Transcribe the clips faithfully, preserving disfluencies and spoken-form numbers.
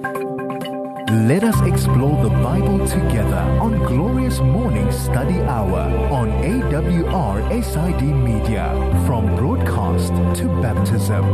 Let us explore the Bible together on Glorious Morning Study Hour on A W R S I D Media, from broadcast to baptism.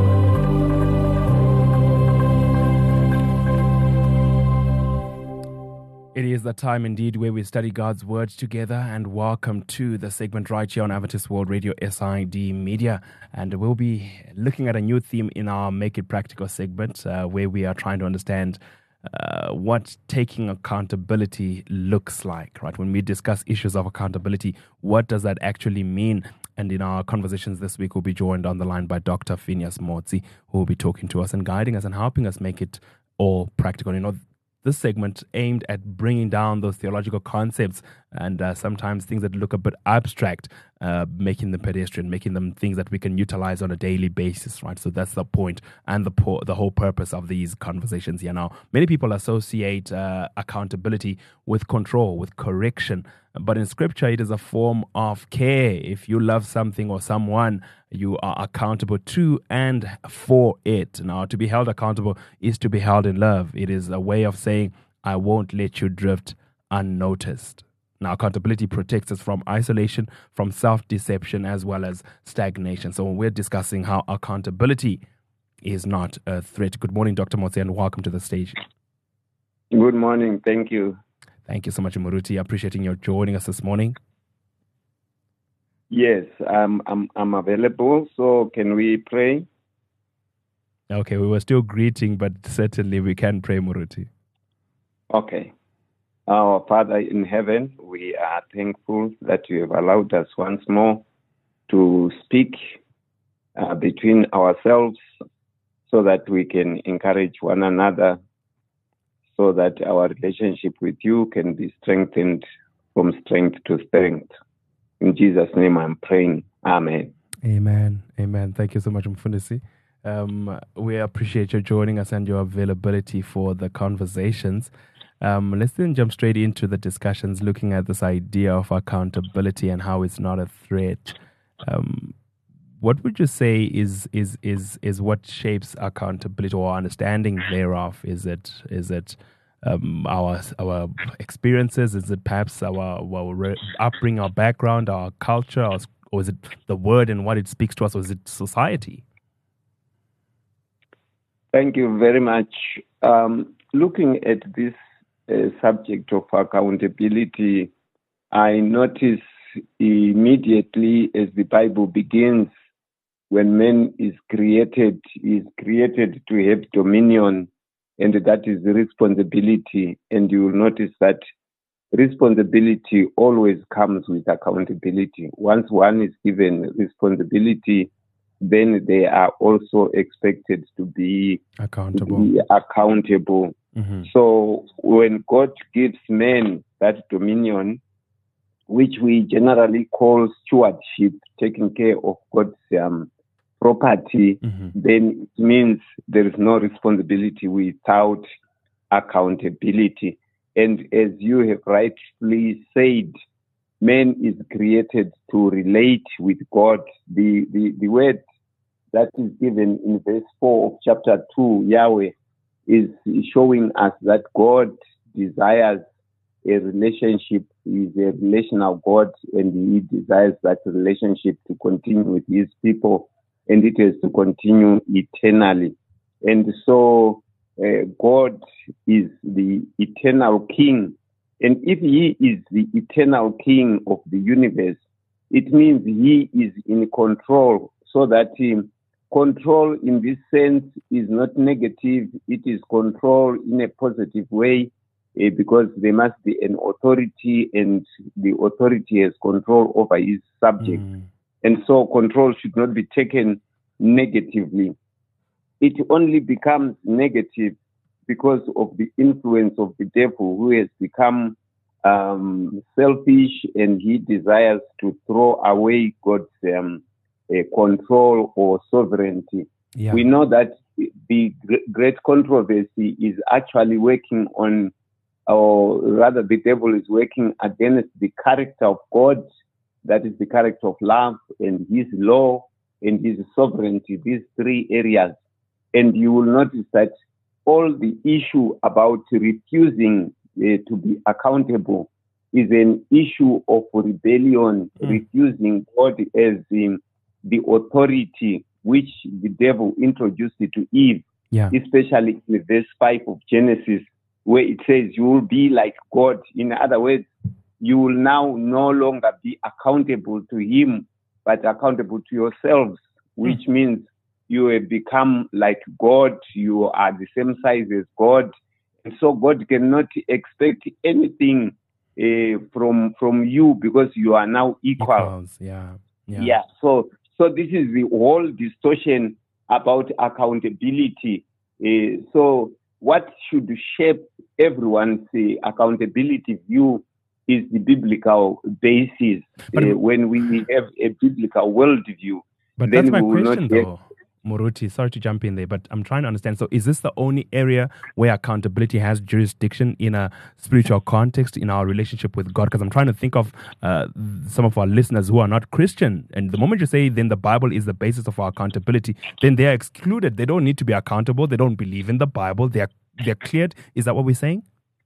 It is the time indeed where we study God's Word together, and welcome to the segment right here on Adventist World Radio S I D Media. And we'll be looking at a new theme in our Make It Practical segment, uh, where we are trying to understand uh, what taking accountability looks like, right? When we discuss issues of accountability, what does that actually mean? And in our conversations this week, we'll be joined on the line by Doctor Phineas Motsi, who will be talking to us and guiding us and helping us make it all practical. You know, this segment aimed at bringing down those theological concepts and uh, sometimes things that look a bit abstract, uh, making them pedestrian, making them things that we can utilize on a daily basis, right? So that's the point and the po- the whole purpose of these conversations here. Now, many people associate uh, accountability with control, with correction, but in Scripture, it is a form of care. If you love something or someone, you are accountable to and for it. Now, to be held accountable is to be held in love. It is a way of saying, I won't let you drift unnoticed. Now, accountability protects us from isolation, from self-deception, as well as stagnation. So when we're discussing how accountability is not a threat. Good morning, Doctor Motsi, and welcome to the stage. Good morning. Thank you. Thank you so much, Muruti. Appreciating your joining us this morning. Yes, I'm, I'm, I'm available. So can we pray? Okay, we were still greeting, but certainly we can pray, Muruti. Okay. Our Father in heaven, we are thankful that you have allowed us once more to speak uh, between ourselves so that we can encourage one another, so that our relationship with you can be strengthened from strength to strength. In Jesus' name I'm praying. Amen. Amen. Amen. Thank you so much, Mfundisi. Um, we appreciate you joining us and your availability for the conversations. Um, let's then jump straight into the discussions, looking at this idea of accountability and how it's not a threat. Um, what would you say is is is is what shapes accountability or understanding thereof? Is it is it um, our our experiences? Is it perhaps our, our upbringing, our background, our culture, or, or is it the word and what it speaks to us, or is it society? Thank you very much. Um, looking at this uh, subject of accountability, I notice immediately as the Bible begins, when man is created, is created to have dominion, and that is responsibility. And you will notice that responsibility always comes with accountability. Once one is given responsibility, then they are also expected to be accountable. To be accountable. Mm-hmm. So when God gives men that dominion, which we generally call stewardship, taking care of God's um, property, mm-hmm. then it means there is no responsibility without accountability. And as you have rightly said, man is created to relate with God. The, the, the word that is given in verse four of chapter two, Yahweh, is showing us that God desires a relationship. He is a relational God, and he desires that relationship to continue with his people, and it is to continue eternally. And so uh, God is the eternal King. And if he is the eternal King of the universe, it means he is in control, so that um, control in this sense is not negative. It is control in a positive way, uh, because there must be an authority, and the authority has control over his subject. Mm. And so control should not be taken negatively. It only becomes negative because of the influence of the devil, who has become um, selfish, and he desires to throw away God's um, uh, control or sovereignty. Yeah. We know that the great controversy is actually working on, or rather the devil is working against the character of God, that is the character of love and his law and his sovereignty, these three areas. And you will notice that all the issue about refusing uh, to be accountable is an issue of rebellion, mm. refusing God as um, the authority which the devil introduced to Eve, yeah. especially in verse five of Genesis, where it says you will be like God. In other words, you will now no longer be accountable to him, but accountable to yourselves, which mm. means you have become like God. You are the same size as God. And so God cannot expect anything uh, from from you because you are now equal. Equals, yeah. yeah. Yeah. So, so this is the whole distortion about accountability. Uh, so what should shape everyone's uh, accountability view is the biblical basis. But, uh, when we have a biblical worldview, but then that's my we will question, not though. Have, Muruti, sorry to jump in there, but I'm trying to understand. So is this the only area where accountability has jurisdiction in a spiritual context in our relationship with God? Because I'm trying to think of uh, some of our listeners who are not Christian. And the moment you say then the Bible is the basis of our accountability, then they are excluded. They don't need to be accountable. They don't believe in the Bible. They're, they're cleared. Is that what we're saying?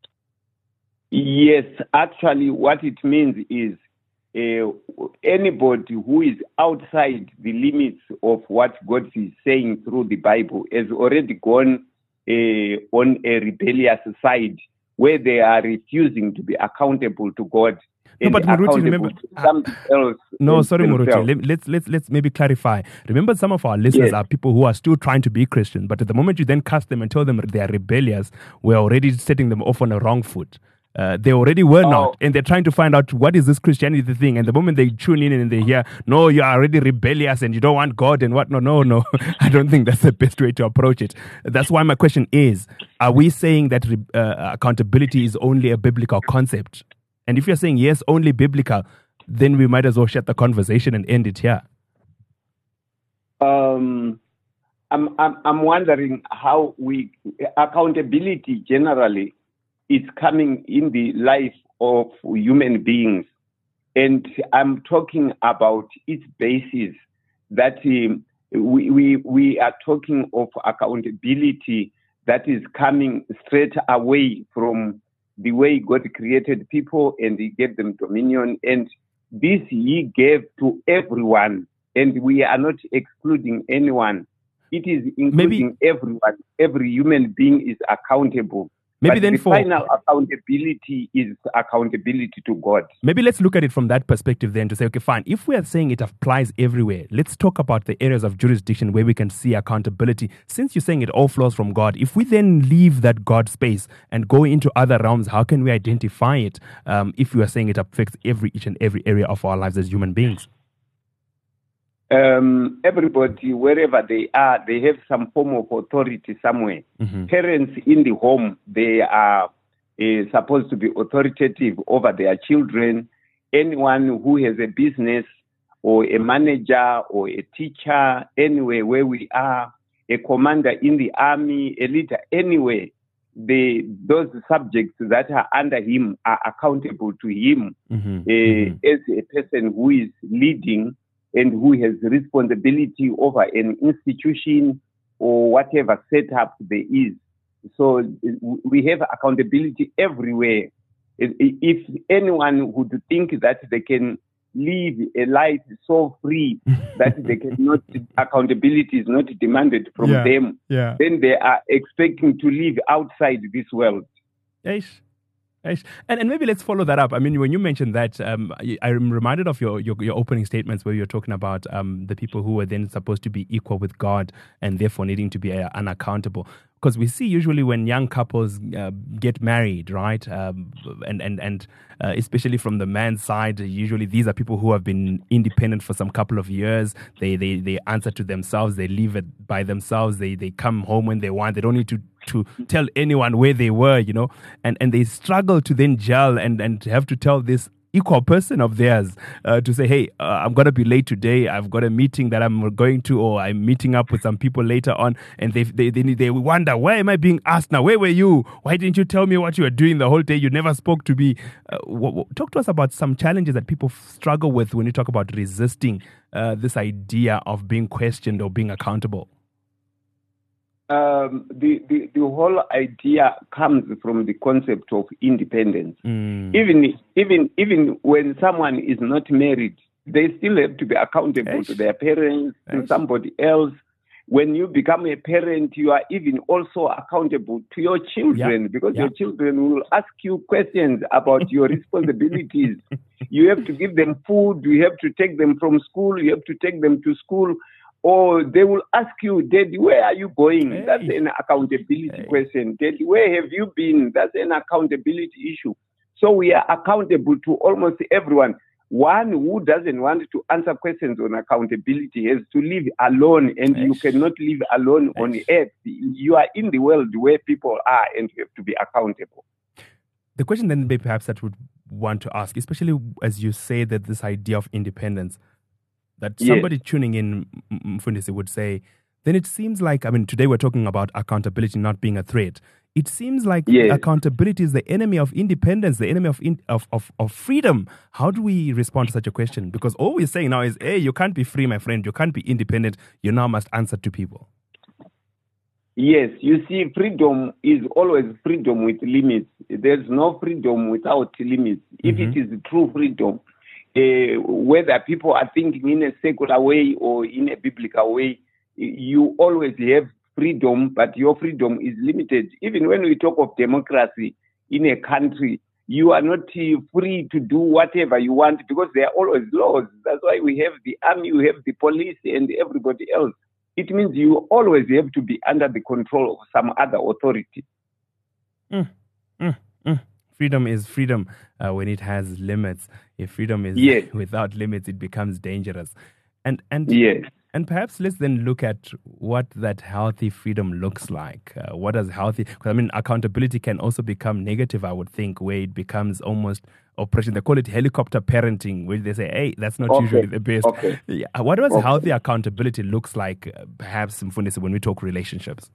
Yes, actually what it means is Uh, anybody who is outside the limits of what God is saying through the Bible has already gone uh, on a rebellious side where they are refusing to be accountable to God. No, but Muruti, remember, else no, sorry, Muruti. Let, let's let's let's maybe clarify. Remember, some of our listeners yes. are people who are still trying to be Christian, but at the moment you then cast them and tell them they are rebellious, we're already setting them off on a wrong foot. Uh, they already were oh. not, and they're trying to find out what is this Christianity thing. And the moment they tune in and they hear, no, you are already rebellious and you don't want God and what? No, no, no. I don't think that's the best way to approach it. That's why my question is: are we saying that uh, accountability is only a biblical concept? And if you're saying yes, only biblical, then we might as well shut the conversation and end it here. Um, I'm I'm, I'm wondering how we accountability generally. It's coming in the life of human beings. And I'm talking about its basis, that um, we, we, we are talking of accountability that is coming straight away from the way God created people and he gave them dominion. And this he gave to everyone. And we are not excluding anyone. It is including Maybe. everyone. Every human being is accountable. Maybe but then the for final accountability is accountability to God. Maybe let's look at it from that perspective then to say, okay, fine. If we are saying it applies everywhere, let's talk about the areas of jurisdiction where we can see accountability. Since you're saying it all flows from God, if we then leave that God space and go into other realms, how can we identify it um, if we are saying it affects every each and every area of our lives as human beings? Um, everybody, wherever they are, they have some form of authority somewhere. Mm-hmm. Parents in the home, they are uh, supposed to be authoritative over their children. Anyone who has a business or a manager or a teacher, anywhere where we are, a commander in the army, a leader, anywhere, they, those subjects that are under him are accountable to him mm-hmm. Uh, mm-hmm. as a person who is leading and who has responsibility over an institution or whatever setup there is. So we have accountability everywhere. If anyone would think that they can live a life so free that they cannot, accountability is not demanded from yeah, them, yeah. then they are expecting to live outside this world. Yes. And and maybe let's follow that up. I mean, when you mentioned that, um, I'm reminded of your, your, your opening statements where you're talking about um, the people who are then supposed to be equal with God and therefore needing to be uh, unaccountable. Because we see usually when young couples uh, get married, right, um, and and and uh, especially from the man's side, usually these are people who have been independent for some couple of years. They they they answer to themselves. They live it by themselves. They they come home when they want. They don't need to to tell anyone where they were, you know, and and they struggle to then gel and and have to tell this equal person of theirs uh, to say, hey, uh, I'm going to be late today. I've got a meeting that I'm going to, or I'm meeting up with some people later on. And they they they, they wonder, why am I being asked now? Where were you? Why didn't you tell me what you were doing the whole day? You never spoke to me. Uh, w- w- talk to us about some challenges that people f- struggle with when you talk about resisting uh, this idea of being questioned or being accountable. Um, the, the, the whole idea comes from the concept of independence. Mm. Even even even when someone is not married, they still have to be accountable Eish. to their parents, to Eish. somebody else. When you become a parent, you are even also accountable to your children, Yeah. because Yeah. your children will ask you questions about your responsibilities. You have to give them food, you have to take them from school, you have to take them to school, or they will ask you, Daddy, where are you going? Hey. That's an accountability Hey. question. Daddy, where have you been? That's an accountability issue. So we are accountable to almost everyone. One who doesn't want to answer questions on accountability has to live alone, and you Eish. cannot live alone on Eish. earth. You are in the world where people are, and you have to be accountable. The question then maybe perhaps that would want to ask, especially as you say that this idea of independence, that Yes. somebody tuning in, M- Mfundisi, would say, then it seems like, I mean, today we're talking about accountability not being a threat. It seems like Yes. accountability is the enemy of independence, the enemy of, in, of, of of freedom. How do we respond to such a question? Because all we're saying now is, hey, you can't be free, my friend. You can't be independent. You now must answer to people. Yes, you see, freedom is always freedom with limits. There's no freedom without limits. If Mhm. it is true freedom, uh, whether people are thinking in a secular way or in a biblical way, you always have freedom, but your freedom is limited. Even when we talk of democracy in a country, you are not uh, free to do whatever you want, because there are always laws. That's why we have the army, we have the police, and everybody else. It means you always have to be under the control of some other authority. Mm, mm, mm. Freedom is freedom uh, when it has limits. If freedom is Yes. without limits, it becomes dangerous. And and Yes. and perhaps let's then look at what that healthy freedom looks like. Uh, what does healthy? Because I mean, accountability can also become negative. I would think, where it becomes almost oppression. They call it helicopter parenting, where they say, "Hey, that's not Okay. usually the best." Okay. Yeah. What does Okay. healthy accountability looks like? Uh, perhaps, Mfundisi, when we talk relationships.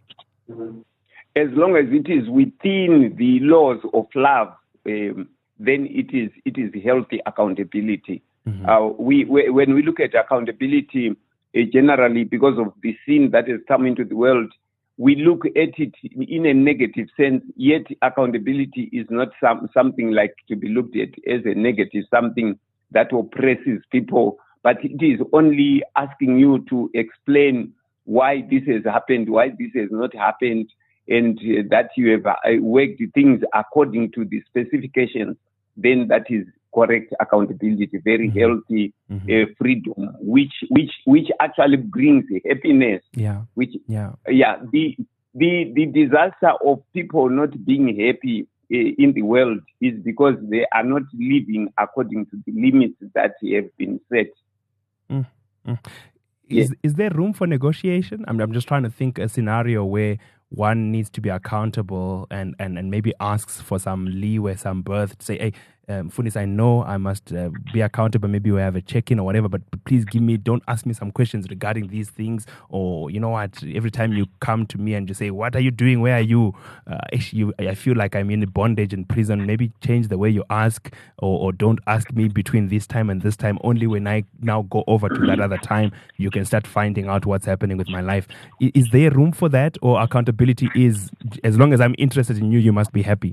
As long as it is within the laws of love, um, then it is it is healthy accountability. Mm-hmm. Uh, we, we when we look at accountability, uh, generally because of the sin that has come into the world, we look at it in a negative sense. Yet accountability is not some something like to be looked at as a negative, something that oppresses people, but it is only asking you to explain why this has happened, why this has not happened, and uh, that you have uh, worked things according to the specifications. Then that is correct accountability, very Mm-hmm. healthy Mm-hmm. uh, freedom, which which which actually brings happiness. Yeah. Which Yeah. yeah, the the the disaster of people not being happy uh, in the world is because they are not living according to the limits that have been set. Mm, mm. Yes. Is is there room for negotiation? I'm I'm just trying to think a scenario where one needs to be accountable and, and, and maybe asks for some leeway, some berth to say, hey, um, Funis, I know I must uh, be accountable. Maybe we have a check-in or whatever, but please give me, don't ask me some questions regarding these things. Or, you know what, every time you come to me and you say, what are you doing? Where are you? Uh, you I feel like I'm in bondage in prison. Maybe change the way you ask, or, or don't ask me between this time and this time. Only when I now go over to that other time, you can start finding out what's happening with my life. Is, is there room for that? Or accountability is, as long as I'm interested in you, you must be happy?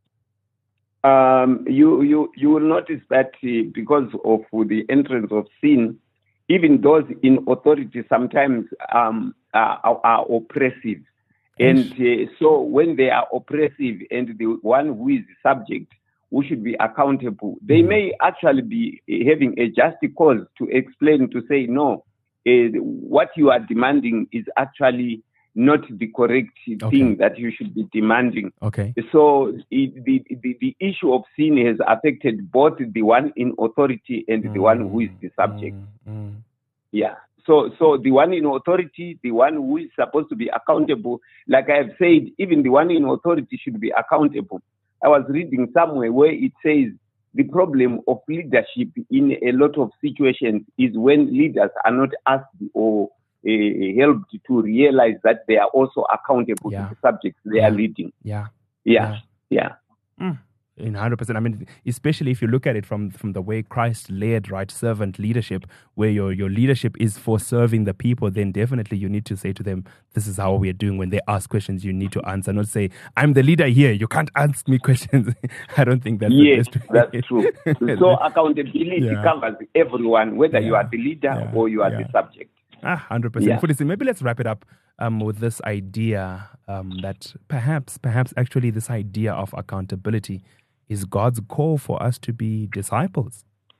Um, you you you will notice that uh, because of the entrance of sin, even those in authority sometimes um, are, are, are oppressive, and uh, so when they are oppressive and the one who is subject, who should be accountable, they Mm-hmm. may actually be having a just cause to explain, to say no, uh, what you are demanding is actually not the correct Okay. thing that you should be demanding. Okay. So it, the, the the issue of sin has affected both the one in authority and the one who is the subject. Mm, mm. Yeah. So so the one in authority, the one who is supposed to be accountable, like I have said, even the one in authority should be accountable. I was reading somewhere where it says the problem of leadership in a lot of situations is when leaders are not asked or uh, helped to realize that they are also accountable Yeah. to the subjects they Yeah. are leading. Yeah. Yeah, yeah. Mm. In one hundred percent. I mean, especially if you look at it from, from the way Christ led, right, servant leadership, where your, your leadership is for serving the people, then definitely you need to say to them, this is how we are doing. When they ask questions, you need to answer, not say, I'm the leader here, you can't ask me questions. I don't think that's yes, the best way. That's true. So accountability yeah. covers everyone, whether yeah. you are the leader yeah. or you are yeah. the subject. Ah, one hundred percent. Yeah. Mfundisi, maybe let's wrap it up um, with this idea um, that perhaps, perhaps actually this idea of accountability is God's call for us to be disciples.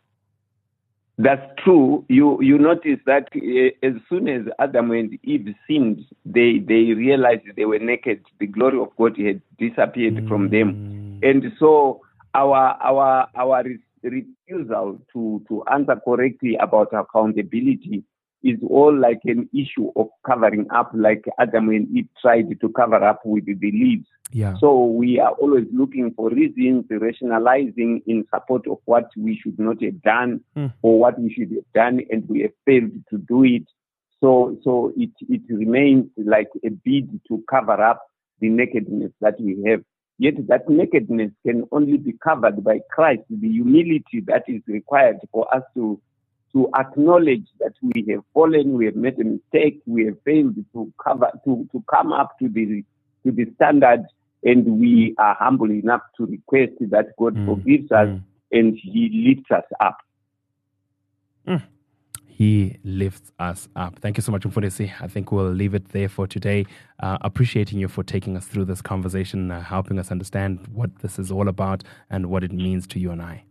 That's true. You you notice that uh, as soon as Adam and Eve sinned, they, they realized they were naked. The glory of God had disappeared mm. from them. And so our our our refusal to, to answer correctly about accountability is all like an issue of covering up, like Adam and Eve tried to cover up with the leaves. Yeah. So we are always looking for reasons, rationalizing in support of what we should not have done mm. or what we should have done, and we have failed to do it. So so it, it remains like a bid to cover up the nakedness that we have. Yet that nakedness can only be covered by Christ, the humility that is required for us to to acknowledge that we have fallen, we have made a mistake, we have failed to cover to, to come up to the to the standard, and we are humble enough to request that God mm, forgives us mm. and He lifts us up. Mm. He lifts us up. Thank you so much, Mfundisi. I think we'll leave it there for today. Uh, appreciating you for taking us through this conversation, uh, helping us understand what this is all about and what it means to you and I.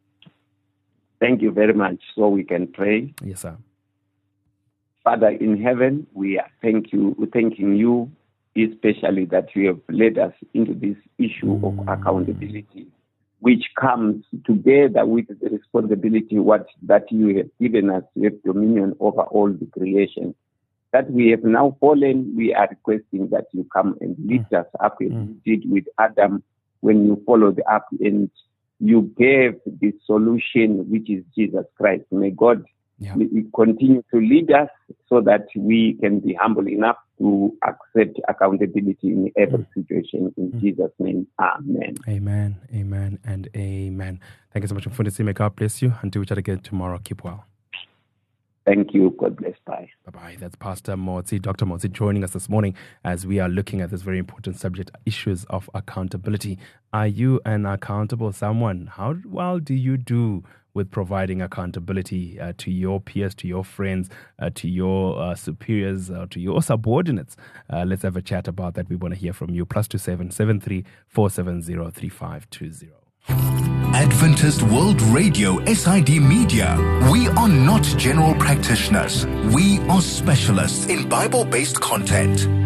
Thank you very much. So we can pray. Yes, sir. Father in heaven, we are thank you, we're thanking you, especially that you have led us into this issue mm. of accountability, which comes together with the responsibility what that you have given us to have dominion over all the creation. That we have now fallen, we are requesting that you come and lift mm. us up as mm. you did with Adam when you followed up and you gave the solution, which is Jesus Christ. May God yeah. continue to lead us so that we can be humble enough to accept accountability in every mm. situation. In mm. Jesus' name, amen. Amen, amen, and amen. Thank you so much, Mfundisi. May God bless you. Until we chat again tomorrow, keep well. Thank you. God bless. Bye. Bye-bye. That's Pastor Motsi, Doctor Motsi, joining us this morning as we are looking at this very important subject, issues of accountability. Are you an accountable someone? How well do you do with providing accountability uh, to your peers, to your friends, uh, to your uh, superiors, uh, to your subordinates? Uh, let's have a chat about that. We want to hear from you. Plus two seven seven three four seven zero three five two zero. Adventist World Radio S I D Media. We are not general practitioners. We are specialists in Bible-based content.